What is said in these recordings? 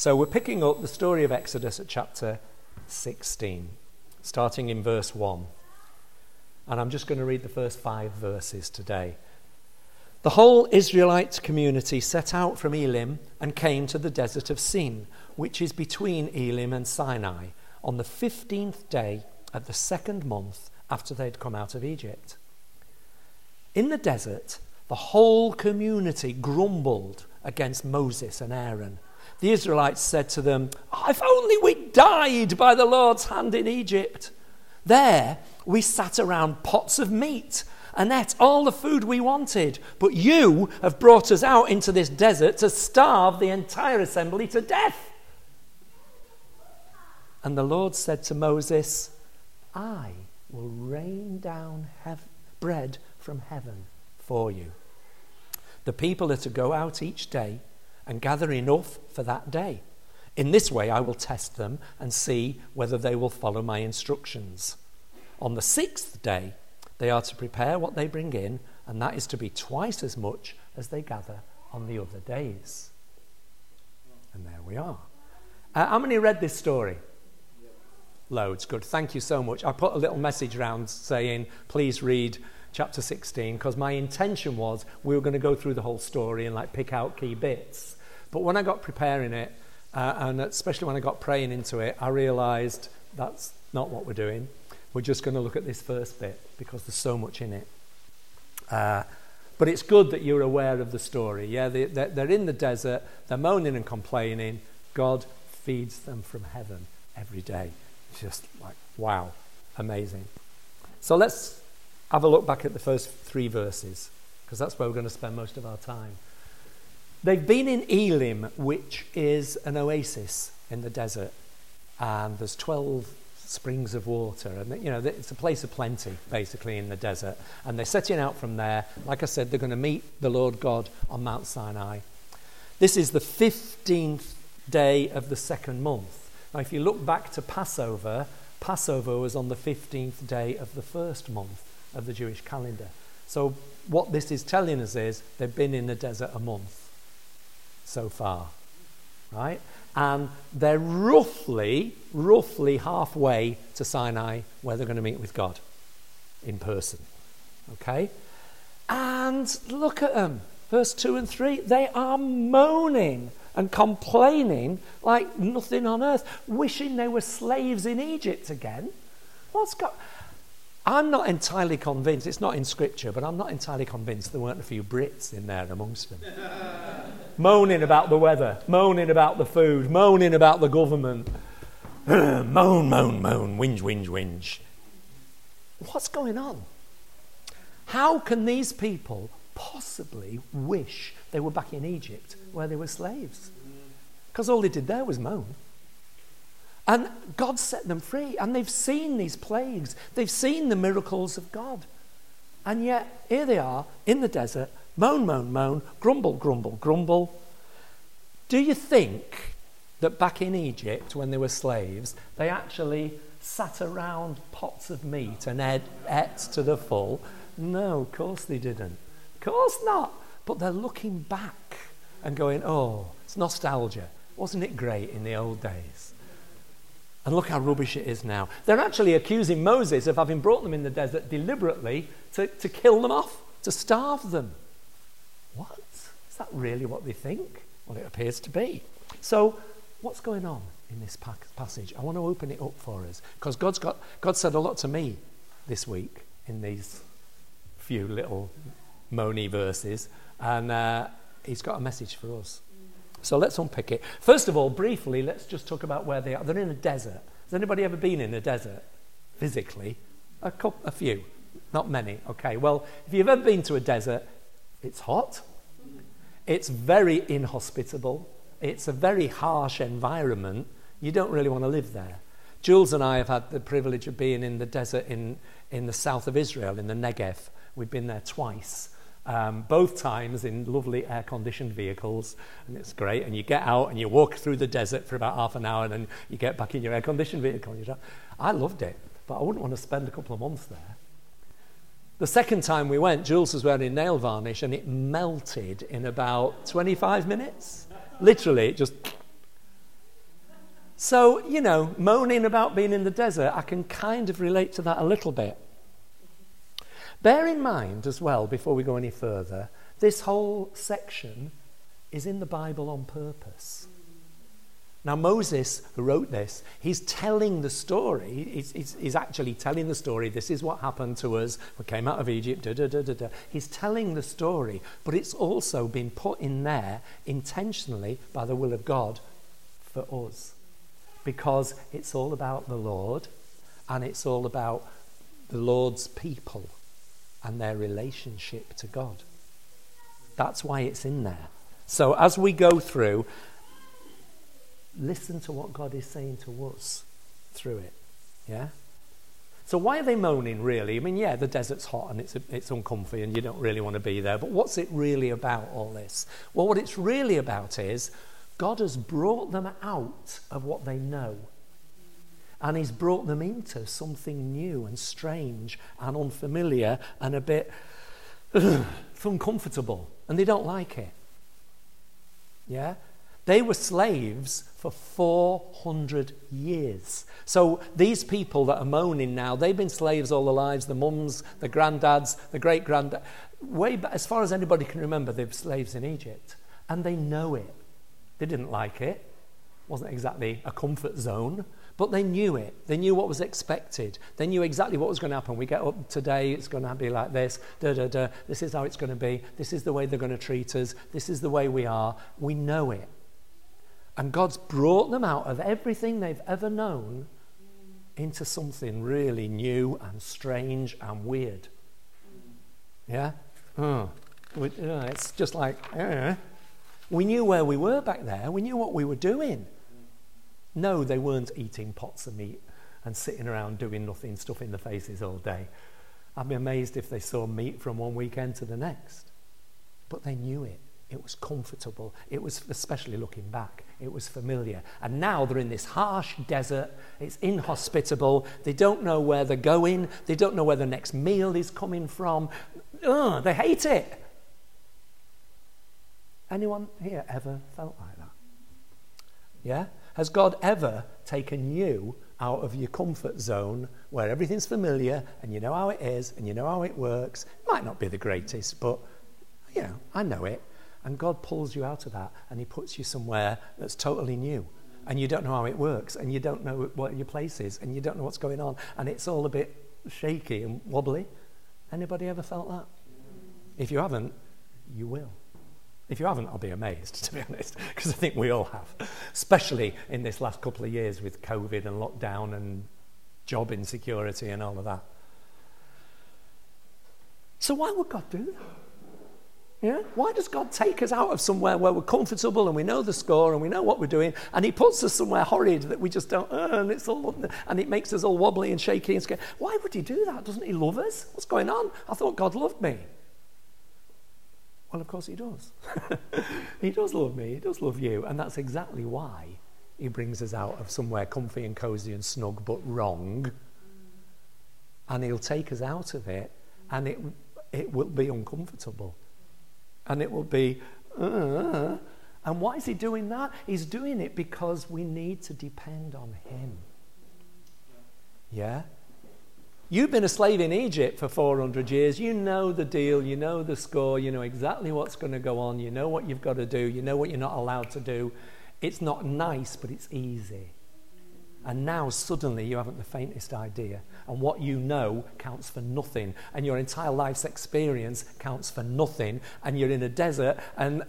So we're picking up the story of Exodus at chapter 16, starting in verse 1. And I'm just going to read the first 5 verses today. The whole Israelite community set out from Elim and came to the desert of Sin, which is between Elim and Sinai, on the 15th day of the 2nd month after they'd come out of Egypt. In the desert, the whole community grumbled against Moses and Aaron. The Israelites said to them, "If only we died by the Lord's hand in Egypt. There we sat around pots of meat and ate all the food we wanted. But you have brought us out into this desert to starve the entire assembly to death." And the Lord said to Moses, "I will rain down bread from heaven for you. The people are to go out each day and gather enough for that day. In this way I will test them and see whether they will follow my instructions. On the 6th day they are to prepare what they bring in, and that is to be twice as much as they gather on the other days." And there we are. How many read this story? Loads. Good. Thank you so much. I put a little message around saying, please read chapter 16, because my intention was we were going to go through the whole story and pick out key bits. But when I got preparing it, and especially when I got praying into it, I realised that's not what we're doing. We're just going to look at this first bit because there's so much in it. But it's good that you're aware of the story. Yeah, they're in the desert, they're moaning and complaining. God feeds them from heaven every day. It's just wow, amazing. So let's have a look back at the first 3 verses, because that's where we're going to spend most of our time. They've been in Elim, which is an oasis in the desert, and there's 12 springs of water, and it's a place of plenty basically in the desert, and they're setting out from there. Like I said, they're going to meet the Lord God on Mount Sinai. This is the 15th day of the 2nd month. Now if you look back to Passover was on the 15th day of the 1st month of the Jewish calendar. So what this is telling us is they've been in the desert a month so far, right? And they're roughly halfway to Sinai, where they're going to meet with God in person. Okay? And look at them. Verse 2 and 3, they are moaning and complaining like nothing on earth, wishing they were slaves in Egypt again. I'm not entirely convinced, it's not in scripture, but I'm not entirely convinced there weren't a few Brits in there amongst them. Moaning about the weather, moaning about the food, moaning about the government. Moan, whinge, whinge, whinge. What's going on? How can these people possibly wish they were back in Egypt where they were slaves? Because all they did there was moan. And God set them free, and they've seen these plagues. They've seen the miracles of God. And yet, here they are in the desert, moan, grumble, grumble, grumble. Do you think that back in Egypt, when they were slaves, they actually sat around pots of meat and ate to the full? No, of course they didn't. Of course not. But they're looking back and going, oh, it's nostalgia. Wasn't it great in the old days? And look how rubbish it is now. They're actually accusing Moses of having brought them in the desert deliberately to kill them off, to starve them. What? Is that really what they think? Well, it appears to be. So, what's going on in this passage? I want to open it up for us, because God said a lot to me this week in these few little moany verses, and he's got a message for us. So let's unpick it. First of all, briefly, let's just talk about where they are. They're in a desert. Has anybody ever been in a desert physically? A few, not many. Okay, well, if you've ever been to a desert, it's hot. It's very inhospitable. It's a very harsh environment. You don't really want to live there. Jules and I have had the privilege of being in the desert in the south of Israel, in the Negev. We've been there twice. Both times in lovely air-conditioned vehicles, and it's great. And you get out and you walk through the desert for about half an hour, and then you get back in your air-conditioned vehicle. I loved it, but I wouldn't want to spend a couple of months there. The second time we went, Jules was wearing nail varnish, and it melted in about 25 minutes. Literally, it just... So, moaning about being in the desert, I can kind of relate to that a little bit. Bear in mind as well, before we go any further, this whole section is in the Bible on purpose. Now, Moses, who wrote this, he's telling the story. He's actually telling the story. This is what happened to us. We came out of Egypt. He's telling the story, but it's also been put in there intentionally by the will of God for us, because it's all about the Lord, and it's all about the Lord's people and their relationship to God. That's why it's in there. So as we go through, listen to what God is saying to us through it. Yeah? So why are they moaning, really? I mean, yeah, the desert's hot and it's uncomfy and you don't really want to be there. But what's it really about, all this? Well, what it's really about is God has brought them out of what they know. And he's brought them into something new and strange and unfamiliar and a bit uncomfortable. And they don't like it. Yeah? They were slaves for 400 years. So these people that are moaning now, they've been slaves all their lives. The mums, the granddads, the great-granddads. Way back, as far as anybody can remember, they were slaves in Egypt. And they know it. They didn't like it. It wasn't exactly a comfort zone. But they knew it. They knew what was expected. They knew exactly what was going to happen. We get up today, it's going to be like this. This is how it's going to be. This is the way they're going to treat us. This is the way we are. We know it. And God's brought them out of everything they've ever known into something really new and strange and weird. Yeah? It's just like, we knew where we were back there. We knew what we were doing. No, they weren't eating pots of meat and sitting around doing nothing, stuffing their faces all day. I'd be amazed if they saw meat from one weekend to the next. But they knew it. It was comfortable. It was, especially looking back, it was familiar. And now they're in this harsh desert. It's inhospitable. They don't know where they're going. They don't know where the next meal is coming from. They hate it. Anyone here ever felt like that? Yeah? Has God ever taken you out of your comfort zone where everything's familiar and you know how it is and you know how it works? It might not be the greatest, but, I know it. And God pulls you out of that and he puts you somewhere that's totally new. And you don't know how it works and you don't know what your place is and you don't know what's going on. And it's all a bit shaky and wobbly. Anybody ever felt that? If you haven't, you will. If you haven't, I'll be amazed, to be honest, because I think we all have, especially in this last couple of years with COVID and lockdown and job insecurity and all of that. So why would God do that? Yeah? Why does God take us out of somewhere where we're comfortable and we know the score and we know what we're doing, and he puts us somewhere horrid that we just don't and it makes us all wobbly and shaky and scared? Why would he do that? Doesn't he love us? What's going on? I thought God loved me. Well, of course he does. He does love me. He does love you. And that's exactly why he brings us out of somewhere comfy and cozy and snug, but wrong. And he'll take us out of it, and it will be uncomfortable. And it will be, And why is he doing that? He's doing it because we need to depend on him. Yeah? You've been a slave in Egypt for 400 years. You know the deal. You know the score. You know exactly what's going to go on. You know what you've got to do. You know what you're not allowed to do. It's not nice, but it's easy. And now suddenly you haven't the faintest idea. And what you know counts for nothing. And your entire life's experience counts for nothing. And you're in a desert and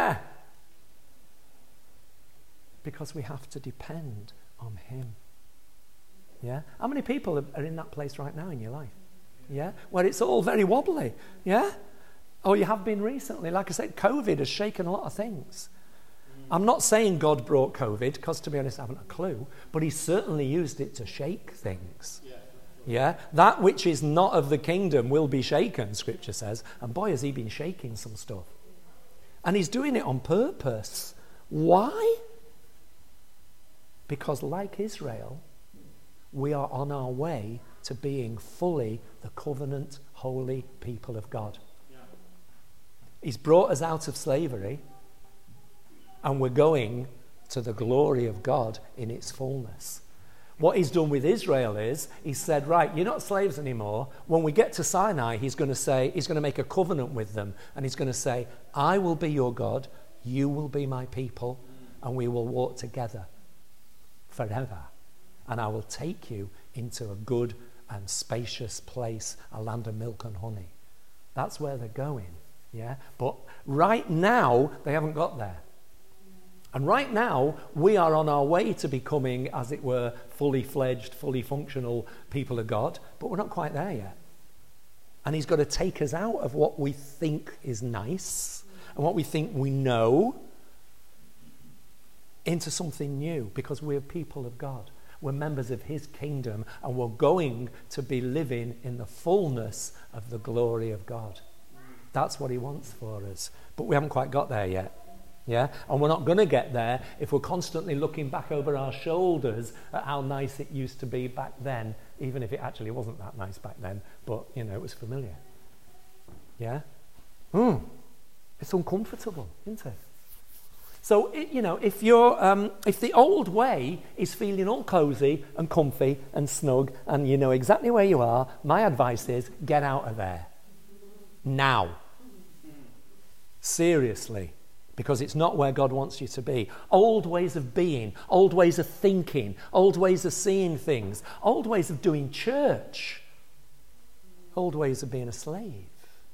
because we have to depend on him. Yeah? How many people are in that place right now in your life? Yeah? Where it's all very wobbly. Yeah? Or you have been recently. Like I said, COVID has shaken a lot of things. I'm not saying God brought COVID, because to be honest, I haven't a clue. But he certainly used it to shake things. Yeah? That which is not of the kingdom will be shaken, Scripture says. And boy, has he been shaking some stuff. And he's doing it on purpose. Why? Because like Israel, we are on our way to being fully the covenant, holy people of God. Yeah. He's brought us out of slavery, and we're going to the glory of God in its fullness. What he's done with Israel is, he said, right, you're not slaves anymore. When we get to Sinai, he's going to make a covenant with them. And he's going to say, I will be your God, you will be my people, and we will walk together forever. And I will take you into a good and spacious place, a land of milk and honey. That's where they're going, yeah? But right now, they haven't got there. And right now, we are on our way to becoming, as it were, fully fledged, fully functional people of God, but we're not quite there yet. And he's got to take us out of what we think is nice and what we think we know into something new, because we're people of God. We're members of his kingdom, and we're going to be living in the fullness of the glory of God. That's what he wants for us. But we haven't quite got there yet. Yeah? And we're not going to get there if we're constantly looking back over our shoulders at how nice it used to be back then, even if it actually wasn't that nice back then, but, you know, it was familiar. Yeah? It's uncomfortable, isn't it? So, if the old way is feeling all cozy and comfy and snug and you know exactly where you are, my advice is get out of there. Now. Seriously. Because it's not where God wants you to be. Old ways of being, old ways of thinking, old ways of seeing things, old ways of doing church, old ways of being a slave.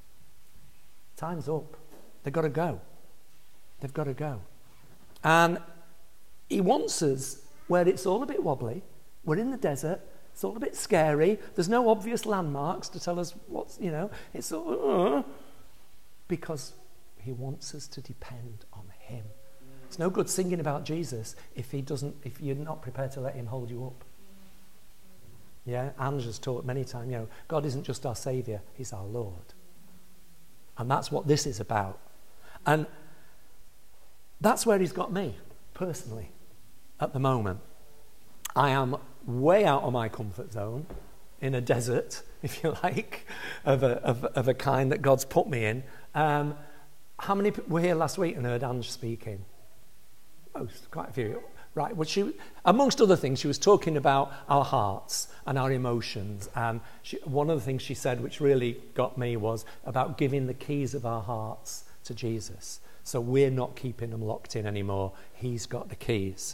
Time's up. They've got to go. They've got to go. And he wants us where it's all a bit wobbly. We're in the desert. It's all a bit scary. There's no obvious landmarks to tell us what's, it's all... because he wants us to depend on him. It's no good singing about Jesus if you're not prepared to let him hold you up. Yeah, Ange has taught many times, God isn't just our Saviour, he's our Lord. And that's what this is about. And that's where he's got me, personally, at the moment. I am way out of my comfort zone, in a desert, if you like, of a kind that God's put me in. How many people were here last week and heard Ange speaking? Most, quite a few. Right, well, amongst other things, she was talking about our hearts and our emotions. And one of the things she said, which really got me, was about giving the keys of our hearts to Jesus. So we're not keeping them locked in anymore. He's got the keys.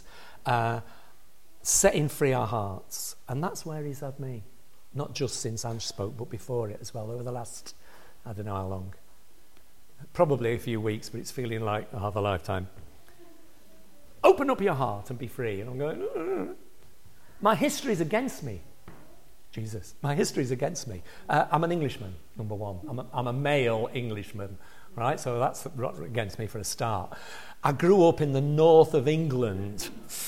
Setting free our hearts. And that's where he's had me. Not just since Ange spoke, but before it as well, over the last, I don't know how long. Probably a few weeks, but it's feeling like half a lifetime. Open up your heart and be free. And I'm going, my history is against me. Jesus, my history is against me. I'm an Englishman, number one. I'm a male Englishman, right? So that's against me for a start. I grew up in the north of England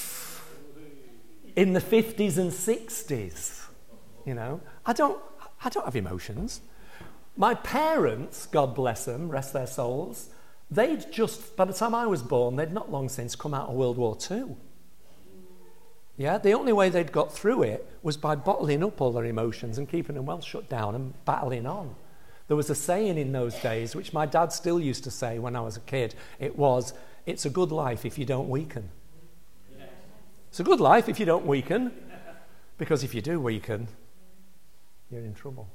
in the 50s and 60s. I don't have emotions. My parents, God bless them, rest their souls, by the time I was born, they'd not long since come out of World War II. Yeah, the only way they'd got through it was by bottling up all their emotions and keeping them well shut down and battling on. There was a saying in those days, which my dad still used to say when I was a kid. It was, it's a good life if you don't weaken. It's a good life if you don't weaken, because if you do weaken, you're in trouble.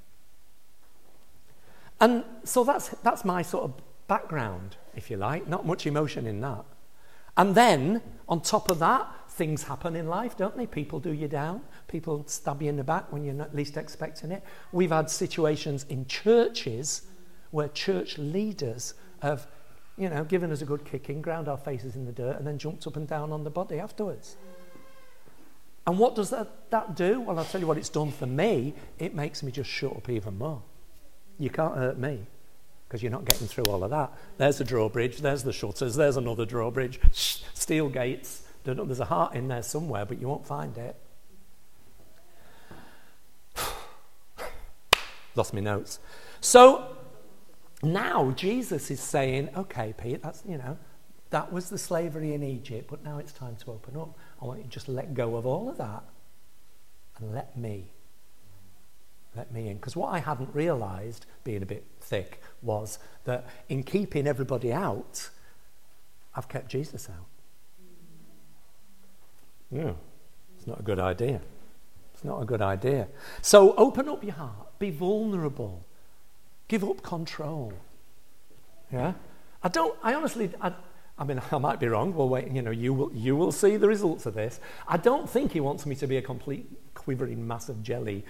And so that's my sort of background, if you like. Not much emotion in that. And then, on top of that, things happen in life, don't they? People do you down. People stab you in the back when you're not least expecting it. We've had situations in churches where church leaders have, given us a good kicking, ground our faces in the dirt, and then jumped up and down on the body afterwards. And what does that do? Well, I'll tell you what it's done for me. It makes me just shut up even more. You can't hurt me, because you're not getting through all of that. There's a drawbridge, there's the shutters, there's another drawbridge, steel gates. There's a heart in there somewhere, but you won't find it. Lost my notes. So now Jesus is saying, okay, Pete, that was the slavery in Egypt, but now it's time to open up. I want you to just let go of all of that and let me in. Because what I hadn't realised, being a bit thick, was that in keeping everybody out, I've kept Jesus out. Yeah, it's not a good idea. It's not a good idea. So open up your heart. Be vulnerable. Give up control. Yeah? I mean, I might be wrong. Well, wait, you will see the results of this. I don't think he wants me to be a complete quivering mass of jelly.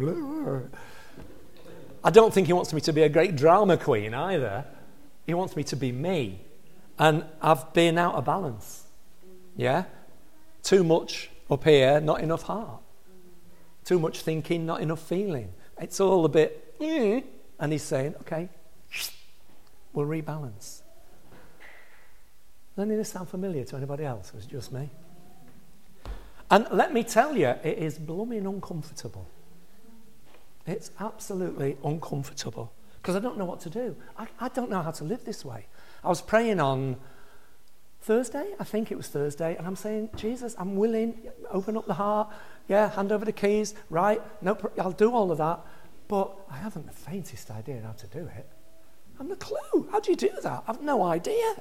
I don't think he wants me to be a great drama queen either. He wants me to be me. And I've been out of balance. Yeah? Too much up here, not enough heart. Too much thinking, not enough feeling. It's all a bit, and he's saying, okay, we'll rebalance. Does any of this sound familiar to anybody else? Or is it just me? And let me tell you, it is blooming uncomfortable. It's absolutely uncomfortable. Because I don't know what to do. I don't know how to live this way. I was praying on Thursday, I think it was Thursday, and I'm saying, Jesus, I'm willing, open up the heart, hand over the keys, right, no, I'll do all of that, but I haven't the faintest idea how to do it. I haven't a clue. How do you do that? I've no idea.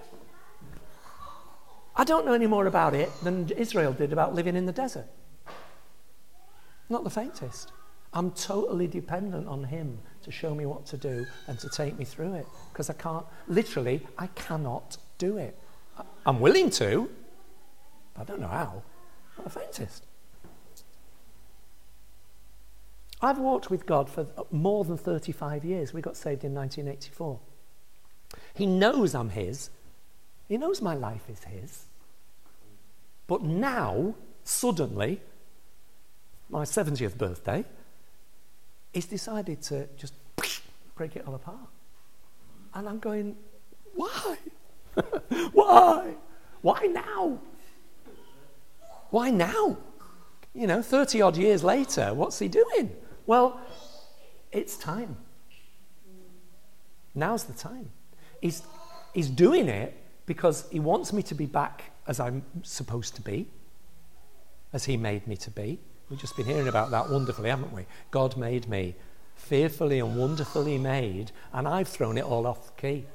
I don't know any more about it than Israel did about living in the desert. Not the faintest. I'm totally dependent on him to show me what to do and to take me through it, because I cannot do it. I'm willing to, but I don't know how. Not the faintest. I've walked with God for more than 35 years. We got saved in 1984. He knows I'm his. He knows my life is his. But now, suddenly, my 70th birthday, he's decided to just break it all apart. And I'm going, why? Why? Why now? Why now? 30 odd years later, what's he doing? Well, it's time. Now's the time. He's doing it because he wants me to be back as I'm supposed to be, as he made me to be. We've just been hearing about that wonderfully, haven't we? God made me fearfully and wonderfully made, and I've thrown it all off the key.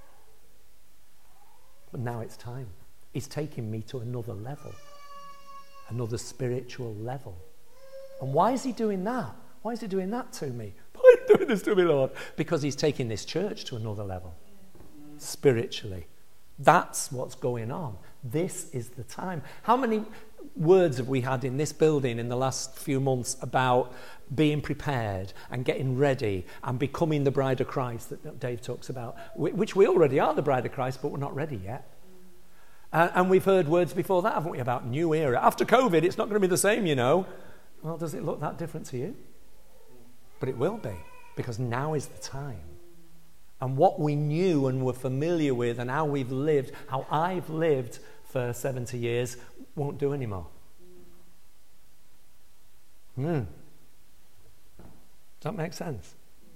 But now it's time. He's taking me to another level, another spiritual level. And why is he doing that? Why is he doing that to me? Why are you doing this to me, Lord? Because he's taking this church to another level, spiritually. That's what's going on. This is the time. How many words have we had in this building in the last few months about being prepared and getting ready and becoming the bride of Christ that Dave talks about, which we already are the bride of Christ, but we're not ready yet. And we've heard words before that, haven't we, about new era. After COVID, it's not going to be the same, Well, does it look that different to you? But it will be, because now is the time. And what we knew and were familiar with and how we've lived, how I've lived for 70 years, won't do anymore. Does that make sense?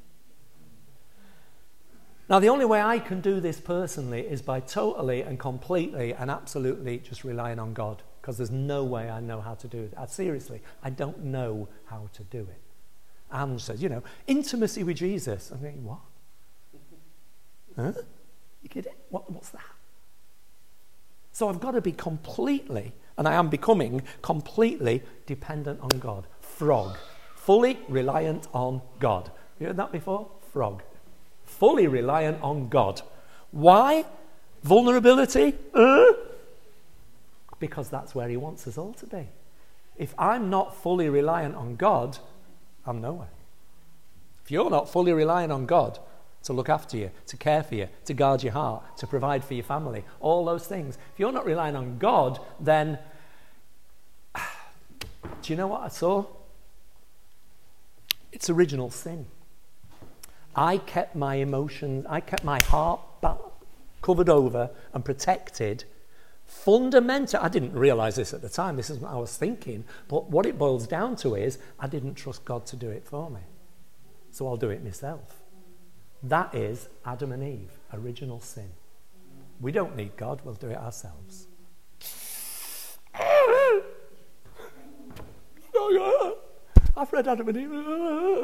Now, the only way I can do this personally is by totally and completely and absolutely just relying on God, because there's no way I know how to do it. Seriously, I don't know how to do it. Anne says, intimacy with Jesus. I'm thinking, what? Huh? You kidding? What's that? So I've got to be completely, and I am becoming completely dependent on God. Frog. Fully reliant on God. You heard that before? Frog. Fully reliant on God. Why? Vulnerability? Because that's where he wants us all to be. If I'm not fully reliant on God, I'm nowhere. If you're not fully reliant on God to look after you, to care for you, to guard your heart, to provide for your family, all those things, if you're not relying on God, then do you know what I saw? It's original sin. I kept my emotions, I kept my heart covered over and protected. Fundamental, I didn't realize this at the time, this is what I was thinking, but what it boils down to is I didn't trust God to do it for me. So I'll do it myself. That is Adam and Eve, original sin. We don't need God, we'll do it ourselves. I've read Adam and Eve.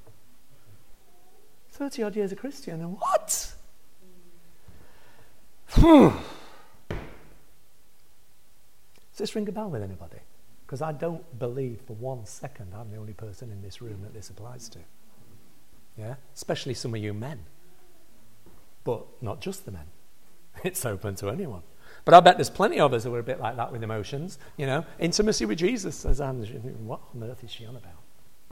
30 odd years a Christian, and what? Does this ring a bell with anybody? Because I don't believe for 1 second I'm the only person in this room that this applies to. Yeah? Especially some of you men. But not just the men. It's open to anyone. But I bet there's plenty of us who are a bit like that with emotions. You know, intimacy with Jesus, says Anne. What on earth is she on about?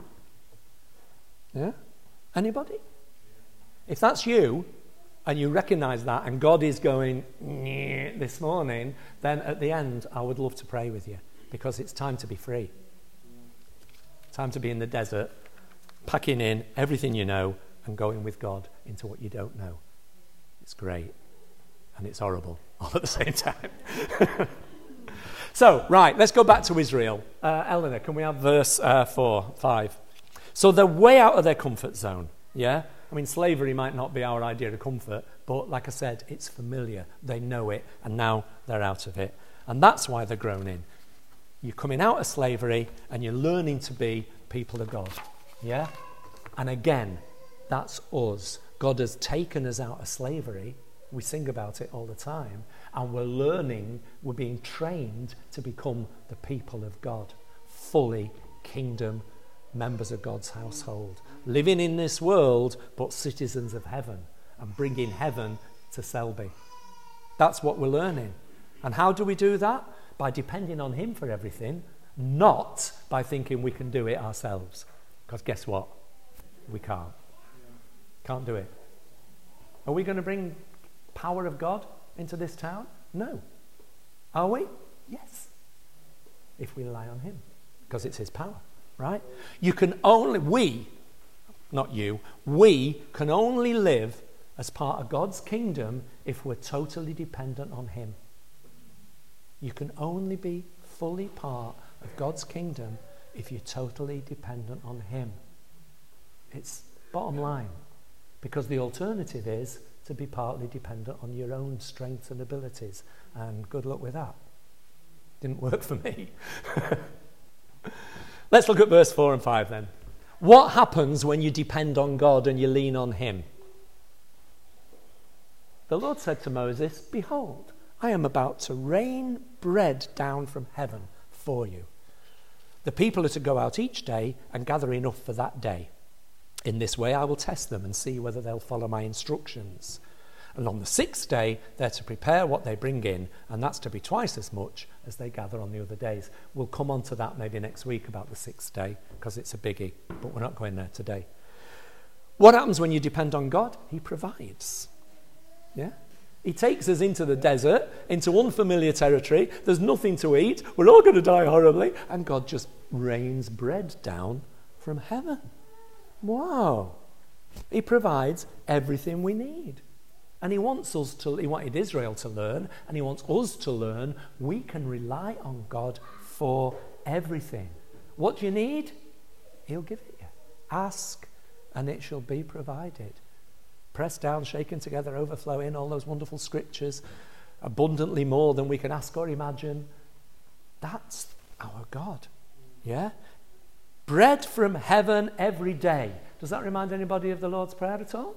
Yeah? Anybody? If that's you, and you recognise that, and God is going this morning, then at the end, I would love to pray with you, because it's time to be free. Time to be in the desert, packing in everything you know, and going with God into what you don't know. It's great, and it's horrible all at the same time. So, right, let's go back to Israel. Eleanor, can we have verse 5? So they're way out of their comfort zone, yeah? I mean, slavery might not be our idea of comfort, but like I said, it's familiar. They know it, and now they're out of it. And that's why they're groaning. You're coming out of slavery, and you're learning to be people of God, yeah? And again, that's us. God has taken us out of slavery. We sing about it all the time. And we're learning, we're being trained to become the people of God, fully kingdom members of God's household, living in this world, but citizens of heaven, and bringing heaven to Selby. That's what we're learning. And how do we do that? By depending on him for everything, not by thinking we can do it ourselves. Because guess what? We can't. Can't do it. Are we going to bring power of God into this town? No. Are we? Yes. If we rely on him, because it's his power. Right? You can only, we can only live as part of God's kingdom if we're totally dependent on him. You can only be fully part of God's kingdom if you're totally dependent on him. It's bottom line. Because the alternative is to be partly dependent on your own strengths and abilities. And good luck with that. Didn't work for me. Let's look at verse 4 and 5 then. What happens when you depend on God and you lean on him? The Lord said to Moses, "Behold, I am about to rain bread down from heaven for you. The people are to go out each day and gather enough for that day. In this way I will test them and see whether they'll follow my instructions. And on the 6th day, they're to prepare what they bring in, and that's to be twice as much as they gather on the other days." We'll come on to that maybe next week about the 6th day, because it's a biggie, but we're not going there today. What happens when you depend on God? He provides. Yeah? He takes us into the desert, into unfamiliar territory. There's nothing to eat. We're all going to die horribly. And God just rains bread down from heaven. Wow. He provides everything we need. And he wanted Israel to learn, and he wants us to learn, we can rely on God for everything. What do you need? He'll give it you. Ask, and it shall be provided. Pressed down, shaken together, overflowing, all those wonderful scriptures, abundantly more than we can ask or imagine. That's our God. Yeah? Bread from heaven every day. Does that remind anybody of the Lord's Prayer at all?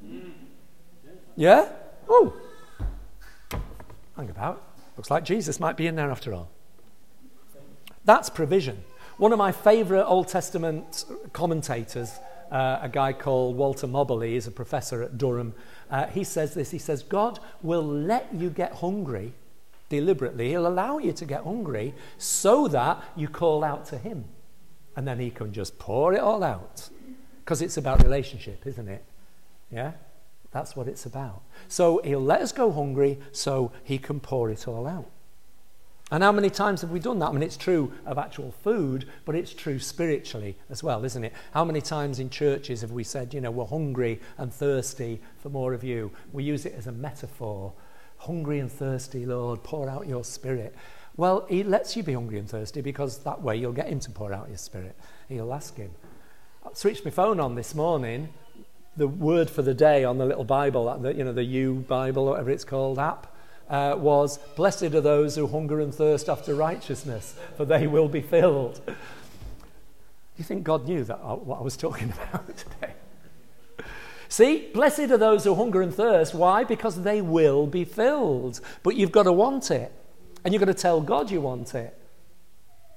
Yeah? Oh. Hang about. Looks like Jesus might be in there after all. That's provision. One of my favourite Old Testament commentators, a guy called Walter Moberly, is a professor at Durham. He says this. He says, God will let you get hungry deliberately. He'll allow you to get hungry so that you call out to him. And then he can just pour it all out. Because it's about relationship, isn't it? Yeah? That's what it's about. So he'll let us go hungry so he can pour it all out. And how many times have we done that? I mean, it's true of actual food, but it's true spiritually as well, isn't it? How many times in churches have we said, you know, we're hungry and thirsty for more of you? We use it as a metaphor. Hungry and thirsty, Lord, pour out your spirit. Well, he lets you be hungry and thirsty because that way you'll get him to pour out your spirit. You'll ask him. I switched my phone on this morning. The word for the day on the little Bible, the U Bible, or whatever it's called, app, was, "Blessed are those who hunger and thirst after righteousness, for they will be filled." Do you think God knew that what I was talking about today? See, blessed are those who hunger and thirst. Why? Because they will be filled. But you've got to want it. And you've got to tell God you want it.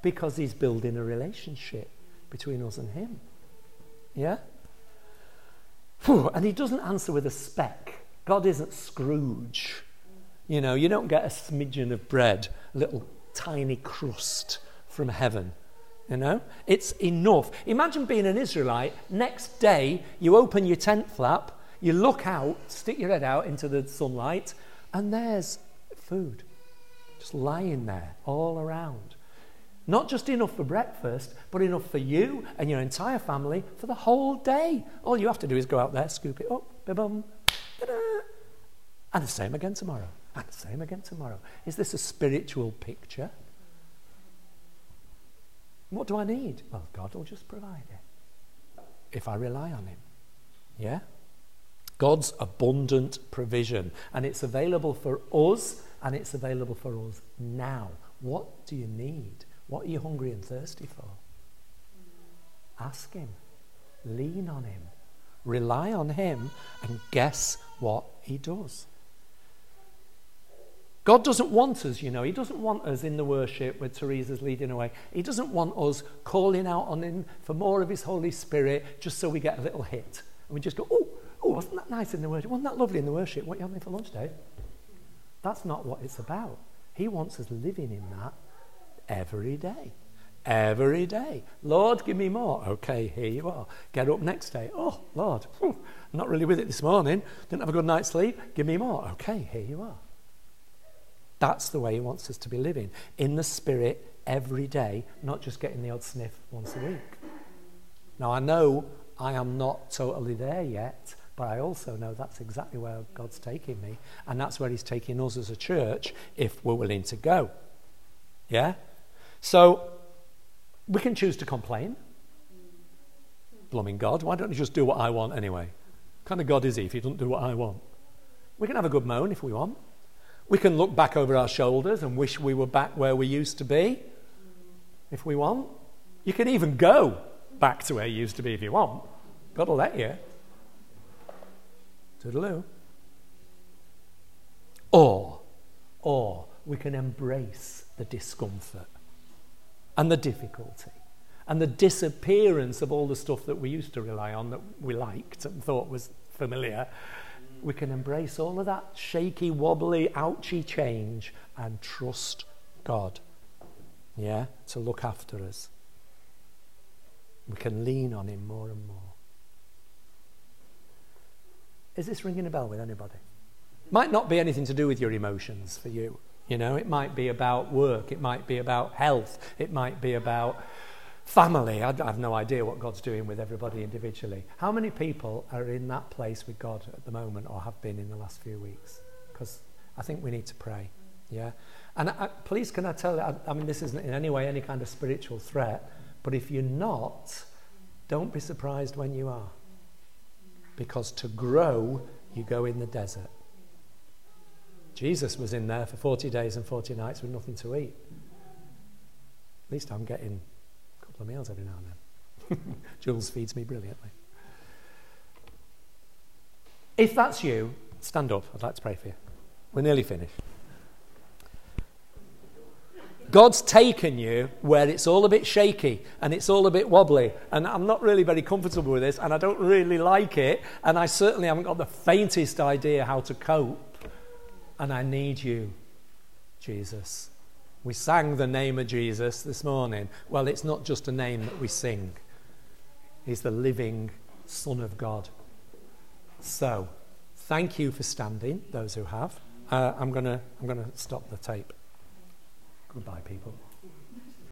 Because he's building a relationship between us and him. Yeah? Whew, and he doesn't answer with a speck. God isn't Scrooge. You know, you don't get a smidgen of bread, a little tiny crust from heaven. You know, it's enough. Imagine being an Israelite. Next day, you open your tent flap, you look out, stick your head out into the sunlight, and there's food just lying there all around. Not just enough for breakfast, but enough for you and your entire family for the whole day. All you have to do is go out there, scoop it up, ba-bum, ta-da, and the same again tomorrow, and the same again tomorrow. Is this a spiritual picture? What do I need? Well, God will just provide it if I rely on him. Yeah? God's abundant provision. And it's available for us, and it's available for us now. What do you need? What are you hungry and thirsty for? Ask him. Lean on him. Rely on him, and guess what he does? God doesn't want us, you know, he doesn't want us in the worship where Teresa's leading away. He doesn't want us calling out on him for more of his Holy Spirit just so we get a little hit. And we just go, oh, wasn't that nice in the worship? Wasn't that lovely in the worship? What are you having for lunch, Dave? That's not what it's about. He wants us living in that every day. Every day. Lord, give me more. Okay, here you are. Get up next day. Oh, Lord, I'm not really with it this morning. Didn't have a good night's sleep. Give me more. Okay, here you are. That's the way he wants us to be living. In the Spirit every day, not just getting the odd sniff once a week. Now, I know I am not totally there yet, but I also know that's exactly where God's taking me, and that's where he's taking us as a church if we're willing to go. Yeah? So, we can choose to complain. Blooming God, why don't you just do what I want anyway? What kind of God is he if he doesn't do what I want? We can have a good moan if we want. We can look back over our shoulders and wish we were back where we used to be, if we want. You can even go back to where you used to be if you want. God will let you. Toodaloo. Or we can embrace the discomfort and the difficulty and the disappearance of all the stuff that we used to rely on that we liked and thought was familiar. We can embrace all of that shaky, wobbly, ouchy change and trust God, yeah, to look after us. We can lean on him more and more. Is this ringing a bell with anybody? Might not be anything to do with your emotions for you. You know, it might be about work. It might be about health. It might be about family. I have no idea what God's doing with everybody individually. How many people are in that place with God at the moment or have been in the last few weeks? Because I think we need to pray, yeah? And please, can I tell you, I mean, this isn't in any way any kind of spiritual threat, but if you're not, don't be surprised when you are. Because to grow, you go in the desert. Jesus was in there for 40 days and 40 nights with nothing to eat. At least I'm getting of meals every now and then. Jules feeds me brilliantly. If that's you, stand up. I'd like to pray for you. We're nearly finished. God's taken you where it's all a bit shaky and it's all a bit wobbly, and I'm not really very comfortable with this, and I don't really like it, and I certainly haven't got the faintest idea how to cope, and I need you, Jesus. We sang the name of Jesus this morning. Well, it's not just a name that we sing. He's the living Son of God. So, thank you for standing, those who have. I'm going to stop the tape. Goodbye, people.